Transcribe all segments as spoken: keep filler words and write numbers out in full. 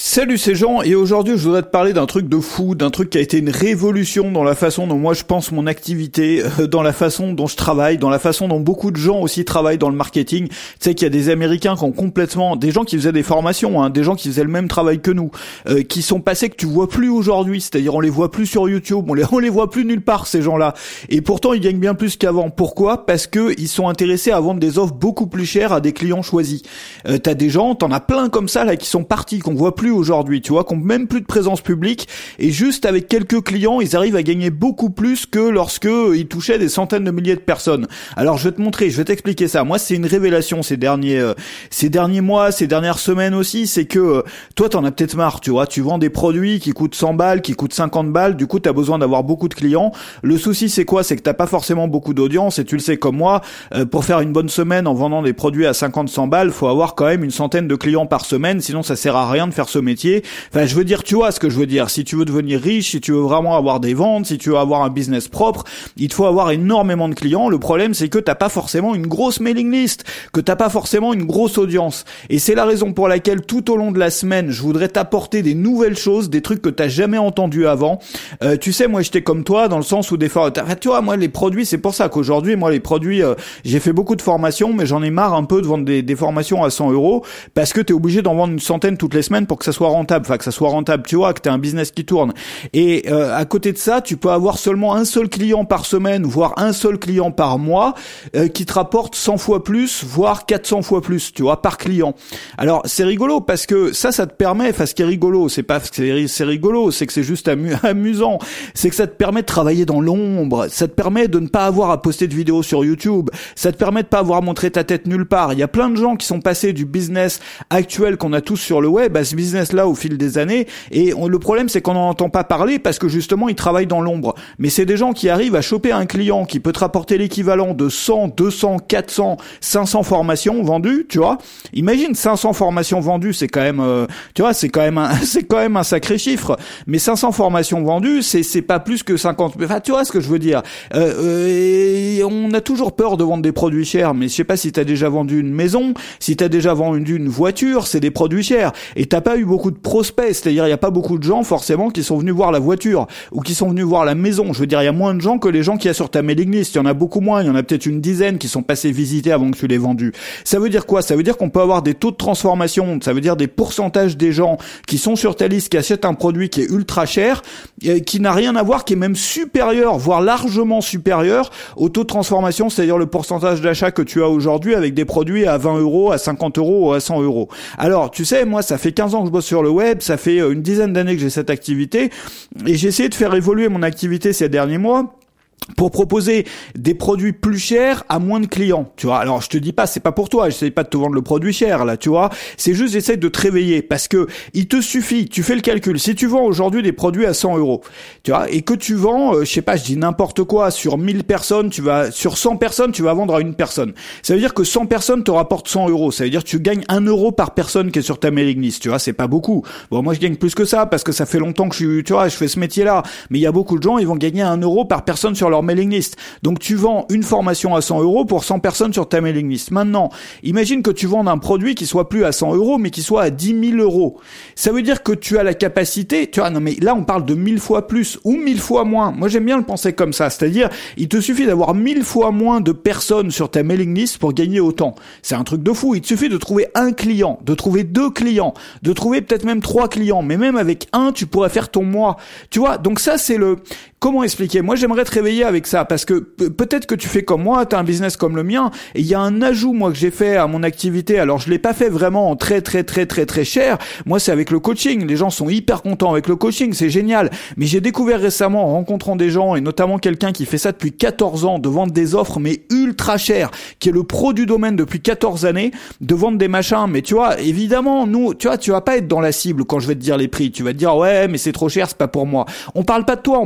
Salut, c'est Jean, et aujourd'hui je voudrais te parler d'un truc de fou, d'un truc qui a été une révolution dans la façon dont moi je pense mon activité, euh, dans la façon dont je travaille, dans la façon dont beaucoup de gens aussi travaillent dans le marketing. Tu sais qu'il y a des Américains qui ont complètement, des gens qui faisaient des formations, hein, des gens qui faisaient le même travail que nous, euh, qui sont passés que tu vois plus aujourd'hui, c'est-à-dire on les voit plus sur YouTube, on les, on les voit plus nulle part ces gens-là, et pourtant ils gagnent bien plus qu'avant. Pourquoi ? Parce que ils sont intéressés à vendre des offres beaucoup plus chères à des clients choisis. Euh, t'as des gens, t'en as plein comme ça là qui sont partis, qu'on voit plus aujourd'hui, tu vois, qui ont même plus de présence publique, et juste avec quelques clients, ils arrivent à gagner beaucoup plus que lorsque ils touchaient des centaines de milliers de personnes. Alors je vais te montrer, je vais t'expliquer ça. Moi, c'est une révélation ces derniers euh, ces derniers mois, ces dernières semaines aussi, c'est que euh, toi t'en as peut-être marre, tu vois, tu vends des produits qui coûtent cent balles, qui coûtent cinquante balles, du coup t'as besoin d'avoir beaucoup de clients. Le souci c'est quoi ? C'est que t'as pas forcément beaucoup d'audience, et tu le sais comme moi, euh, pour faire une bonne semaine en vendant des produits à cinquante cent balles, faut avoir quand même une centaine de clients par semaine, sinon ça sert à rien de faire ce métier. Enfin, je veux dire, tu vois ce que je veux dire. Si tu veux devenir riche, si tu veux vraiment avoir des ventes, si tu veux avoir un business propre, il te faut avoir énormément de clients. Le problème, c'est que t'as pas forcément une grosse mailing list, que t'as pas forcément une grosse audience. Et c'est la raison pour laquelle tout au long de la semaine, je voudrais t'apporter des nouvelles choses, des trucs que t'as jamais entendus avant. Euh, tu sais, moi, j'étais comme toi dans le sens où des fois, tu vois, moi, les produits, c'est pour ça qu'aujourd'hui, moi, les produits, euh, j'ai fait beaucoup de formations, mais j'en ai marre un peu de vendre des, des formations à cent euros parce que t'es obligé d'en vendre une centaine toutes les semaines pour que ça soit rentable. Enfin, que ça soit rentable, tu vois, que t'aies un business qui tourne. Et euh, à côté de ça, tu peux avoir seulement un seul client par semaine, voire un seul client par mois, euh, qui te rapporte cent fois plus, voire quatre cents fois plus, tu vois, par client. Alors, c'est rigolo parce que ça, ça te permet, enfin, ce qui est rigolo, c'est pas que c'est, c'est rigolo, c'est que c'est juste amu- amusant, c'est que ça te permet de travailler dans l'ombre, ça te permet de ne pas avoir à poster de vidéos sur YouTube, ça te permet de pas avoir à montrer ta tête nulle part. Il y a plein de gens qui sont passés du business actuel qu'on a tous sur le web à ce business-là au fil des années, et on, le problème c'est qu'on n'en entend pas parler parce que justement ils travaillent dans l'ombre. Mais c'est des gens qui arrivent à choper un client qui peut te rapporter l'équivalent de cent, deux cents, quatre cents, cinq cents formations vendues, tu vois. Imagine cinq cents formations vendues, c'est quand même, euh, tu vois, c'est quand même un, c'est quand même un sacré chiffre. Mais cinq cents formations vendues, c'est c'est pas plus que cinquante. Enfin, tu vois ce que je veux dire. Euh, euh, et on a toujours peur de vendre des produits chers, mais je sais pas si t'as déjà vendu une maison, si t'as déjà vendu une voiture, c'est des produits chers. Et t'as pas eu beaucoup de prospects, c'est-à-dire il y a pas beaucoup de gens forcément qui sont venus voir la voiture ou qui sont venus voir la maison. Je veux dire, il y a moins de gens que les gens qu'il y a sur ta mailing list. Il y en a beaucoup moins, il y en a peut-être une dizaine qui sont passés visiter avant que tu les vendu. Ça veut dire quoi ? Ça veut dire qu'on peut avoir des taux de transformation, ça veut dire des pourcentages des gens qui sont sur ta liste, qui achètent un produit qui est ultra cher, et qui n'a rien à voir, qui est même supérieur, voire largement supérieur au taux de transformation, c'est-à-dire le pourcentage d'achat que tu as aujourd'hui avec des produits à vingt euros, à cinquante euros ou à cent euros. Alors, tu sais, moi, ça fait quinze ans que je bosse sur le web, ça fait une dizaine d'années que j'ai cette activité, et j'ai essayé de faire évoluer mon activité ces derniers mois pour proposer des produits plus chers à moins de clients, tu vois. Alors, je te dis pas, c'est pas pour toi, j'essaie pas de te vendre le produit cher, là, tu vois. C'est juste, j'essaie de te réveiller, parce que il te suffit, tu fais le calcul, si tu vends aujourd'hui des produits à cent euros, tu vois, et que tu vends, euh, je sais pas, je dis n'importe quoi, sur mille personnes, tu vas, sur cent personnes, tu vas vendre à une personne. Ça veut dire que cent personnes te rapportent cent euros. Ça veut dire que tu gagnes un euro par personne qui est sur ta mailing list, tu vois, c'est pas beaucoup. Bon, moi, je gagne plus que ça, parce que ça fait longtemps que je suis, tu vois, je fais ce métier-là. Mais il y a beaucoup de gens, ils vont gagner un euro par personne sur leur mailing list. Donc tu vends une formation à cent euros pour cent personnes sur ta mailing list. Maintenant, imagine que tu vends un produit qui soit plus à cent euros, mais qui soit à dix mille euros. Ça veut dire que tu as la capacité, tu vois, non mais là on parle de mille fois plus ou mille fois moins. Moi j'aime bien le penser comme ça, c'est-à-dire il te suffit d'avoir mille fois moins de personnes sur ta mailing list pour gagner autant. C'est un truc de fou. Il te suffit de trouver un client, de trouver deux clients, de trouver peut-être même trois clients, mais même avec un, tu pourrais faire ton mois. Tu vois, donc ça c'est le... Comment expliquer ? Moi, j'aimerais te réveiller avec ça parce que peut-être que tu fais comme moi, tu as un business comme le mien et il y a un ajout moi que j'ai fait à mon activité. Alors, je l'ai pas fait vraiment en très très très très très cher. Moi, c'est avec le coaching. Les gens sont hyper contents avec le coaching, c'est génial. Mais j'ai découvert récemment en rencontrant des gens et notamment quelqu'un qui fait ça depuis quatorze ans, de vendre des offres mais ultra chères, qui est le pro du domaine depuis quatorze années, de vendre des machins. Mais tu vois, évidemment, nous, tu vois, tu vas pas être dans la cible quand je vais te dire les prix. Tu vas te dire ouais, mais c'est trop cher, c'est pas pour moi. On parle pas de toi, on parle de tes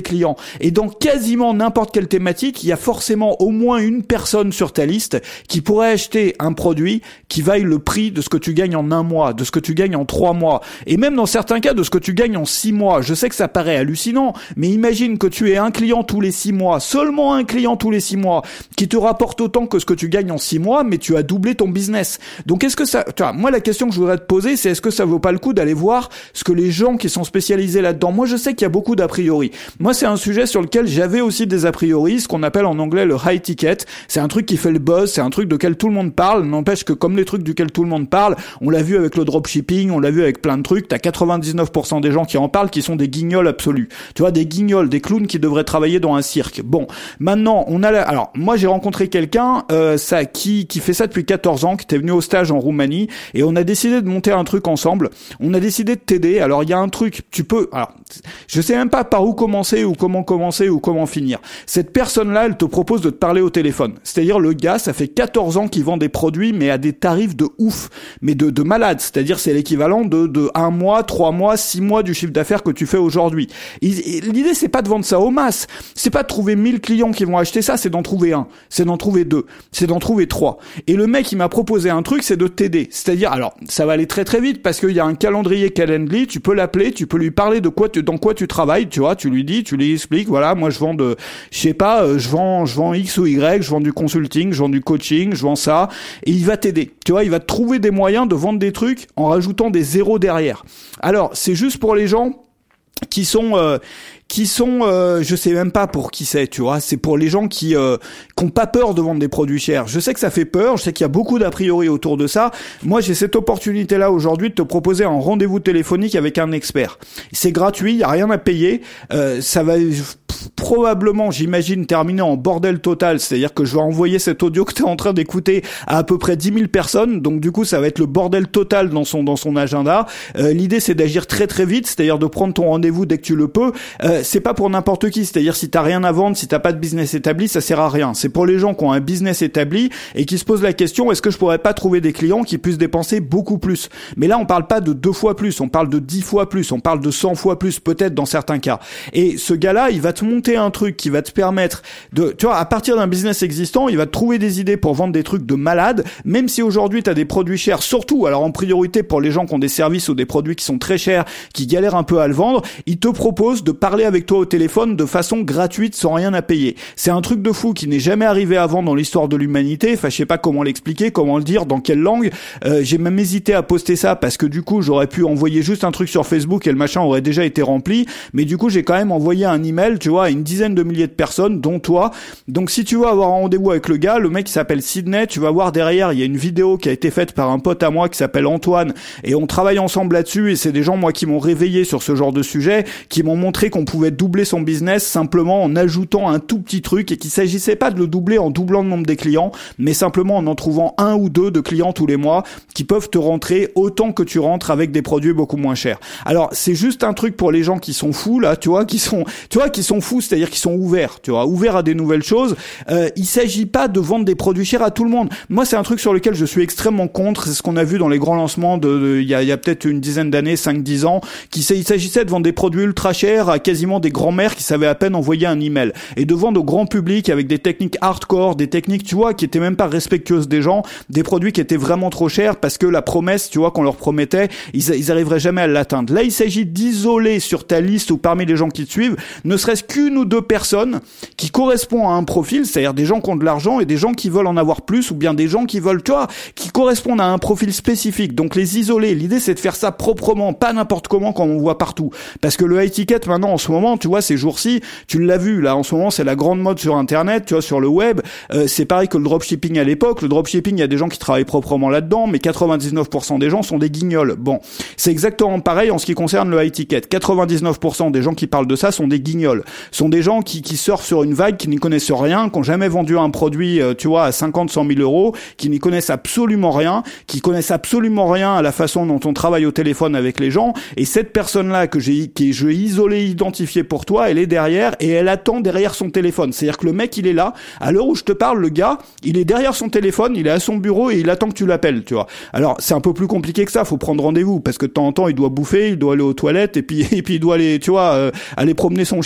des clients. Et dans quasiment n'importe quelle thématique, il y a forcément au moins une personne sur ta liste qui pourrait acheter un produit qui vaille le prix de ce que tu gagnes en un mois, de ce que tu gagnes en trois mois, et même dans certains cas de ce que tu gagnes en six mois. Je sais que ça paraît hallucinant, mais imagine que tu aies un client tous les six mois, seulement un client tous les six mois, qui te rapporte autant que ce que tu gagnes en six mois, mais tu as doublé ton business. Donc est-ce que ça, tu vois, moi la question que je voudrais te poser, c'est est-ce que ça vaut pas le coup d'aller voir ce que les gens qui sont spécialisés là-dedans. Moi je sais qu'il y a beaucoup d'a priori. Moi c'est un sujet sur lequel j'avais aussi des a priori, ce qu'on appelle en anglais le high ticket. C'est un truc qui fait le buzz, c'est un truc duquel tout le monde parle. N'empêche que comme les trucs duquel tout le monde parle, on l'a vu avec le dropshipping, on l'a vu avec plein de trucs, t'as quatre-vingt-dix-neuf pour cent des gens qui en parlent qui sont des guignols absolus. Tu vois, des guignols, des clowns qui devraient travailler dans un cirque. Bon, maintenant, on a la... alors moi j'ai rencontré quelqu'un euh, ça qui qui fait ça depuis quatorze ans, qui était venu au stage en Roumanie, et on a décidé de monter un truc ensemble. On a décidé de t'aider. Alors il y a un truc, tu peux, alors je sais même pas par où commencer ou comment commencer ou comment finir. Cette personne-là, elle te propose de te parler au téléphone. C'est-à-dire le gars, ça fait quatorze ans qu'il vend des produits, mais à des tarifs de ouf, mais de de malade. C'est-à-dire c'est l'équivalent de de un mois, trois mois, six mois du chiffre d'affaires que tu fais aujourd'hui. L'idée c'est pas de vendre ça aux masses, c'est pas de trouver mille clients qui vont acheter ça, c'est d'en trouver un, c'est d'en trouver deux, c'est d'en trouver trois. Et le mec il m'a proposé un truc, c'est de t'aider. C'est-à-dire, alors ça va aller très très vite parce qu'il y a un calendrier Calendly, tu peux l'appeler, tu peux lui parler de quoi tu, dans quoi tu travailles, tu vois, tu lui dis, tu lui expliques, voilà, moi je vends de, je sais pas, euh, je vends, je vends X ou Y, je vends du consulting, je vends du coaching, je vends ça, et il va t'aider. Tu vois, il va te trouver des moyens de vendre des trucs en rajoutant des zéros derrière. Alors c'est juste pour les gens qui sont euh, qui sont euh, je sais même pas pour qui c'est, tu vois, c'est pour les gens qui euh, qui ont pas peur de vendre des produits chers. Je sais que ça fait peur, je sais qu'il y a beaucoup d'a priori autour de ça. Moi, j'ai cette opportunité là aujourd'hui de te proposer un rendez-vous téléphonique avec un expert. C'est gratuit, il y a rien à payer. Euh, ça va probablement, j'imagine, terminer en bordel total, c'est-à-dire que je vais envoyer cet audio que tu es en train d'écouter à à peu près dix mille personnes, donc du coup ça va être le bordel total dans son dans son agenda. Euh, l'idée c'est d'agir très très vite, c'est-à-dire de prendre ton rendez-vous dès que tu le peux. Euh, c'est pas pour n'importe qui, c'est-à-dire si t'as rien à vendre, si t'as pas de business établi, ça sert à rien. C'est pour les gens qui ont un business établi et qui se posent la question, est-ce que je pourrais pas trouver des clients qui puissent dépenser beaucoup plus? Mais là on parle pas de deux fois plus, on parle de dix fois plus, on parle de cent fois plus peut-être dans certains cas. Et ce gars-là, il va te monter un truc qui va te permettre de, tu vois, à partir d'un business existant, il va te trouver des idées pour vendre des trucs de malade, même si aujourd'hui tu as des produits chers, surtout, alors en priorité pour les gens qui ont des services ou des produits qui sont très chers, qui galèrent un peu à le vendre, il te propose de parler avec toi au téléphone de façon gratuite sans rien à payer. C'est un truc de fou qui n'est jamais arrivé avant dans l'histoire de l'humanité. Enfin, je sais pas comment l'expliquer, comment le dire, dans quelle langue. Euh, j'ai même hésité à poster ça parce que du coup, j'aurais pu envoyer juste un truc sur Facebook et le machin aurait déjà été rempli. Mais du coup, j'ai quand même envoyé un email, tu vois, à une dizaine de milliers de personnes, dont toi. Donc, si tu veux avoir un rendez-vous avec le gars, le mec il s'appelle Sydney, tu vas voir derrière, il y a une vidéo qui a été faite par un pote à moi qui s'appelle Antoine et on travaille ensemble là-dessus et c'est des gens, moi, qui m'ont réveillé sur ce genre de sujet, qui m'ont montré qu'on pouvait doubler son business simplement en ajoutant un tout petit truc et qu'il s'agissait pas de le doubler en doublant le nombre des clients, mais simplement en en trouvant un ou deux de clients tous les mois qui peuvent te rentrer autant que tu rentres avec des produits beaucoup moins chers. Alors, c'est juste un truc pour les gens qui sont fous, là, tu vois, qui sont, tu vois, qui sont fous, c'est-à-dire qui sont ouverts, tu vois, ouverts à des nouvelles choses. Euh, il s'agit pas de vendre des produits chers à tout le monde. Moi, c'est un truc sur lequel je suis extrêmement contre. C'est ce qu'on a vu dans les grands lancements de, de il y a, il y a peut-être une dizaine d'années, cinq, dix ans, qui il s'agissait de vendre des produits ultra chers à quasiment des grands-mères qui savaient à peine envoyer un email et de vendre au grand public avec des techniques hardcore, des techniques, tu vois, qui étaient même pas respectueuses des gens, des produits qui étaient vraiment trop chers parce que la promesse, tu vois, qu'on leur promettait, ils, ils arriveraient jamais à l'atteindre. Là, il s'agit d'isoler sur ta liste ou parmi les gens qui te suivent, ne serait-ce qu'une ou deux personnes qui correspondent à un profil, c'est-à-dire des gens qui ont de l'argent et des gens qui veulent en avoir plus ou bien des gens qui veulent, tu vois, qui correspondent à un profil spécifique. Donc les isoler, l'idée c'est de faire ça proprement, pas n'importe comment comme on voit partout. Parce que le high ticket maintenant en ce moment, tu vois, ces jours-ci, tu l'as vu, là en ce moment c'est la grande mode sur internet, tu vois, sur le web, euh, c'est pareil que le dropshipping à l'époque. Le dropshipping, il y a des gens qui travaillent proprement là-dedans, mais quatre-vingt-dix-neuf pour cent des gens sont des guignols. Bon, c'est exactement pareil en ce qui concerne le high ticket. quatre-vingt-dix-neuf pour cent des gens qui parlent de ça sont des guignols, sont des gens qui, qui surfent sur une vague, qui n'y connaissent rien, qui n'ont jamais vendu un produit, euh, tu vois, à cinquante, cent mille euros, qui n'y connaissent absolument rien, qui connaissent absolument rien à la façon dont on travaille au téléphone avec les gens. Et cette personne-là que j'ai, que je vais isoler, identifier pour toi, elle est derrière et elle attend derrière son téléphone. C'est-à-dire que le mec, il est là. À l'heure où je te parle, le gars, il est derrière son téléphone, il est à son bureau et il attend que tu l'appelles, tu vois. Alors, c'est un peu plus compliqué que ça. Faut prendre rendez-vous parce que de temps en temps, il doit bouffer, il doit aller aux toilettes et puis, et puis il doit aller, tu vois, euh, aller promener son chien, tu vois.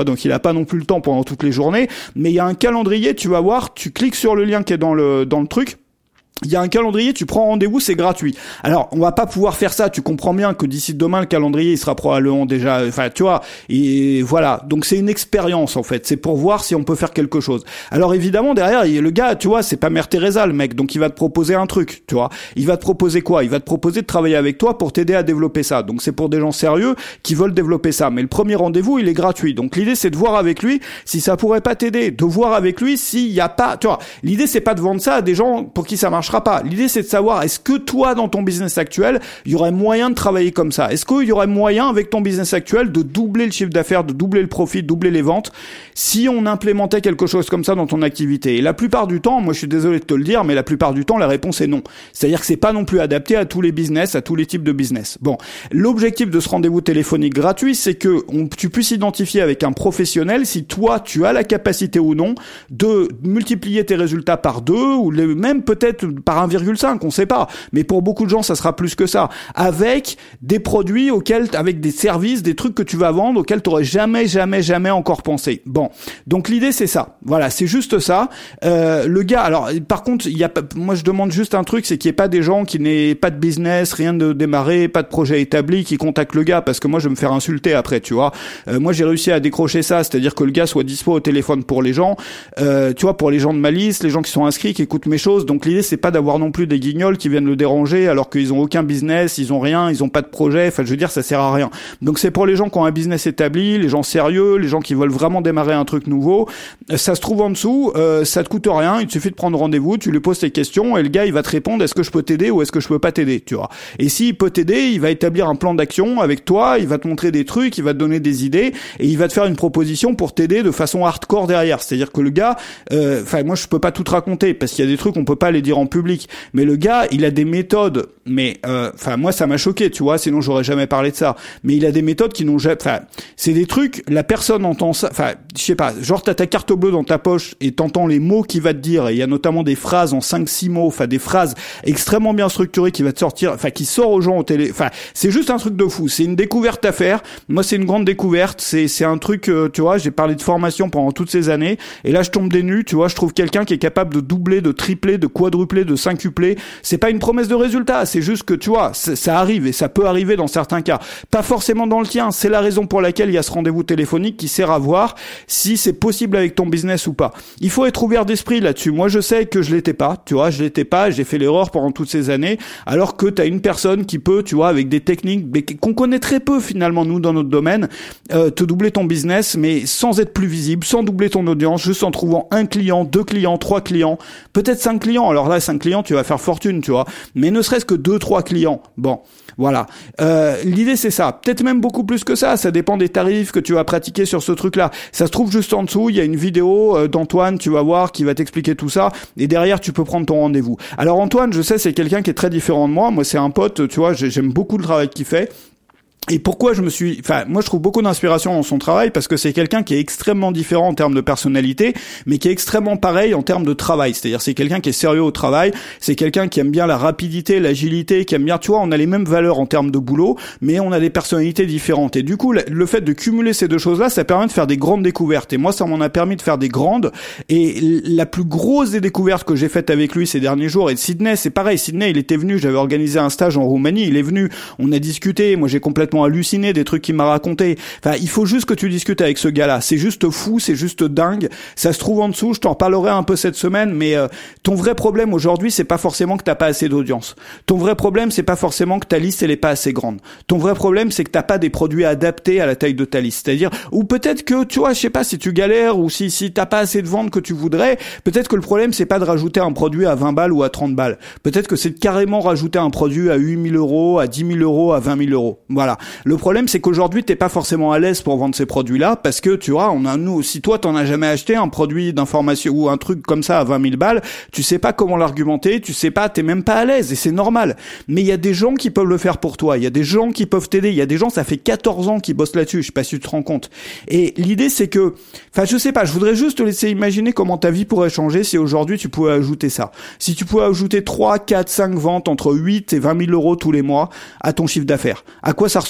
donc il a pas non plus le temps pendant toutes les journées, mais il y a un calendrier, tu vas voir, tu cliques sur le lien qui est dans le dans le truc. Il y a un calendrier, tu prends rendez-vous, c'est gratuit. Alors, on va pas pouvoir faire ça, tu comprends bien que d'ici demain, le calendrier, il sera probablement déjà, enfin, tu vois, et voilà. Donc, c'est une expérience, en fait. C'est pour voir si on peut faire quelque chose. Alors, évidemment, derrière, le gars, tu vois, c'est pas Mère Teresa, le mec. Donc, il va te proposer un truc, tu vois. Il va te proposer quoi? Il va te proposer de travailler avec toi pour t'aider à développer ça. Donc, c'est pour des gens sérieux qui veulent développer ça. Mais le premier rendez-vous, il est gratuit. Donc, l'idée, c'est de voir avec lui si ça pourrait pas t'aider. De voir avec lui s'il y a pas, tu vois. L'idée, c'est pas de vendre ça à des gens pour qui ça marche pas. L'idée, c'est de savoir, est-ce que toi, dans ton business actuel, il y aurait moyen de travailler comme ça? Est-ce qu'il y aurait moyen, avec ton business actuel, de doubler le chiffre d'affaires, de doubler le profit, de doubler les ventes, si on implémentait quelque chose comme ça dans ton activité? Et la plupart du temps, moi, je suis désolé de te le dire, mais la plupart du temps, la réponse est non. C'est-à-dire que c'est pas non plus adapté à tous les business, à tous les types de business. Bon. L'objectif de ce rendez-vous téléphonique gratuit, c'est que on, tu puisses identifier avec un professionnel si toi, tu as la capacité ou non de multiplier tes résultats par deux, ou les, même peut-être par un virgule cinq, on sait pas. Mais pour beaucoup de gens, ça sera plus que ça. Avec des produits auxquels, avec des services, des trucs que tu vas vendre auxquels tu n'aurais jamais, jamais, jamais encore pensé. Bon. Donc l'idée, c'est ça. Voilà, c'est juste ça. Euh, le gars, alors, par contre, il y a pas, moi, je demande juste un truc, c'est qu'il n'y ait pas des gens qui n'aient pas de business, rien de démarré, pas de projet établi, qui contactent le gars, parce que moi, je vais me faire insulter après, tu vois. Euh, moi, j'ai réussi à décrocher ça, c'est-à-dire que le gars soit dispo au téléphone pour les gens, euh, tu vois, pour les gens de ma liste, les gens qui sont inscrits, qui écoutent mes choses. Donc l'idée, c'est pas d'avoir non plus des guignols qui viennent le déranger alors qu'ils ont aucun business, ils ont rien, ils ont pas de projet, enfin je veux dire ça sert à rien. Donc c'est pour les gens qui ont un business établi, les gens sérieux, les gens qui veulent vraiment démarrer un truc nouveau. Ça se trouve en dessous, euh, ça te coûte rien, il te suffit de prendre rendez-vous, tu lui poses tes questions et le gars il va te répondre est-ce que je peux t'aider ou est-ce que je peux pas t'aider, tu vois. Et s'il peut t'aider, il va établir un plan d'action avec toi, il va te montrer des trucs, il va te donner des idées et il va te faire une proposition pour t'aider de façon hardcore derrière. C'est-à-dire que le gars, enfin euh, moi je peux pas tout te raconter parce qu'il y a des trucs on peut pas les dire en public, mais le gars il a des méthodes, mais enfin euh, moi ça m'a choqué, tu vois, sinon j'aurais jamais parlé de ça. Mais il a des méthodes qui n'ont jamais, enfin c'est des trucs, la personne entend ça, enfin je sais pas, genre t'as ta carte bleue dans ta poche et t'entends les mots qu'il va te dire, et il y a notamment des phrases en cinq six mots, enfin des phrases extrêmement bien structurées qui va te sortir, enfin qui sort aux gens au télé, enfin c'est juste un truc de fou, c'est une découverte à faire. Moi c'est une grande découverte, c'est c'est un truc, euh, tu vois, j'ai parlé de formation pendant toutes ces années et là je tombe des nues, tu vois, je trouve quelqu'un qui est capable de doubler, de tripler, de quadrupler, de quintupler. C'est pas une promesse de résultat, c'est juste que tu vois, ça arrive et ça peut arriver dans certains cas. Pas forcément dans le tien, c'est la raison pour laquelle il y a ce rendez-vous téléphonique qui sert à voir si c'est possible avec ton business ou pas. Il faut être ouvert d'esprit là-dessus. Moi, je sais que je l'étais pas, tu vois, je l'étais pas, j'ai fait l'erreur pendant toutes ces années, alors que tu as une personne qui peut, tu vois, avec des techniques qu'on connaît très peu finalement nous dans notre domaine, euh, te doubler ton business, mais sans être plus visible, sans doubler ton audience, juste en trouvant un client, deux clients, trois clients, peut-être cinq clients. Alors là, cinq clients, tu vas faire fortune, tu vois. Mais ne serait-ce que deux, trois clients. Bon, voilà. Euh, l'idée, c'est ça. Peut-être même beaucoup plus que ça. Ça dépend des tarifs que tu vas pratiquer sur ce truc-là. Ça se trouve juste en dessous. Il y a une vidéo euh, d'Antoine, tu vas voir, qui va t'expliquer tout ça. Et derrière, tu peux prendre ton rendez-vous. Alors Antoine, je sais, c'est quelqu'un qui est très différent de moi. Moi, c'est un pote, tu vois, j'aime beaucoup le travail qu'il fait. Et pourquoi je me suis, enfin, moi je trouve beaucoup d'inspiration dans son travail parce que c'est quelqu'un qui est extrêmement différent en termes de personnalité, mais qui est extrêmement pareil en termes de travail. C'est-à-dire c'est quelqu'un qui est sérieux au travail, c'est quelqu'un qui aime bien la rapidité, l'agilité, qui aime bien, tu vois, on a les mêmes valeurs en termes de boulot, mais on a des personnalités différentes. Et du coup, le fait de cumuler ces deux choses-là, ça permet de faire des grandes découvertes. Et moi, ça m'en a permis de faire des grandes. Et la plus grosse des découvertes que j'ai faites avec lui ces derniers jours, et Sydney, c'est pareil. Sydney, il était venu, j'avais organisé un stage en Roumanie, il est venu, on a discuté, moi j'ai complètement halluciné des trucs qu'il m'a raconté. Enfin, il faut juste que tu discutes avec ce gars-là. C'est juste fou, c'est juste dingue. Ça se trouve en dessous, je t'en parlerai un peu cette semaine, mais euh, ton vrai problème aujourd'hui, c'est pas forcément que t'as pas assez d'audience. Ton vrai problème, c'est pas forcément que ta liste, elle est pas assez grande. Ton vrai problème, c'est que t'as pas des produits adaptés à la taille de ta liste. C'est-à-dire, ou peut-être que, tu vois, je sais pas, si tu galères ou si, si t'as pas assez de ventes que tu voudrais, peut-être que le problème, c'est pas de rajouter un produit à vingt balles ou à trente balles. Peut-être que c'est de carrément rajouter un produit à huit mille euros, à dix mille euros, à vingt mille euros. Voilà. Le problème, c'est qu'aujourd'hui, t'es pas forcément à l'aise pour vendre ces produits-là parce que, tu vois, on a, nous, si toi, t'en as jamais acheté un produit d'information ou un truc comme ça à vingt mille balles, tu sais pas comment l'argumenter, tu sais pas, t'es même pas à l'aise et c'est normal. Mais il y a des gens qui peuvent le faire pour toi. Il y a des gens qui peuvent t'aider. Il y a des gens, ça fait quatorze ans qui bossent là-dessus. Je sais pas si tu te rends compte. Et l'idée, c'est que, enfin, je sais pas, je voudrais juste te laisser imaginer comment ta vie pourrait changer si aujourd'hui tu pouvais ajouter ça. Si tu pouvais ajouter trois, quatre, cinq ventes entre huit et vingt mille euros tous les mois à ton chiffre d'affaires. À quoi ça ressemble?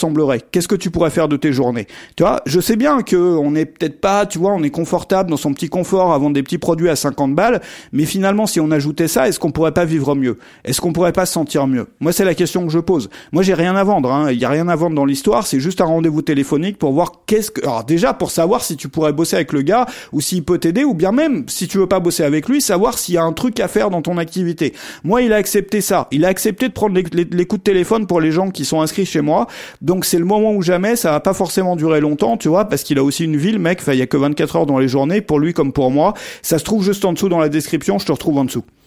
ressemblerait? Qu'est-ce que tu pourrais faire de tes journées? Tu vois, je sais bien que on n'est peut-être pas, tu vois, on est confortable dans son petit confort à vendre des petits produits à cinquante balles, mais finalement, si on ajoutait ça, est-ce qu'on pourrait pas vivre mieux? Est-ce qu'on pourrait pas se sentir mieux? Moi, c'est la question que je pose. Moi, j'ai rien à vendre, hein. Il y a rien à vendre dans l'histoire, c'est juste un rendez-vous téléphonique pour voir qu'est-ce que, alors déjà, pour savoir si tu pourrais bosser avec le gars, ou s'il peut t'aider, ou bien même, si tu veux pas bosser avec lui, savoir s'il y a un truc à faire dans ton activité. Moi, il a accepté ça. Il a accepté de prendre les, les, les coups de téléphone pour les gens qui sont inscrits chez moi. Donc, c'est le moment où jamais, ça va pas forcément durer longtemps, tu vois, parce qu'il a aussi une vie, le mec. Enfin, il y a que vingt-quatre heures dans les journées, pour lui comme pour moi. Ça se trouve juste en dessous dans la description, je te retrouve en dessous.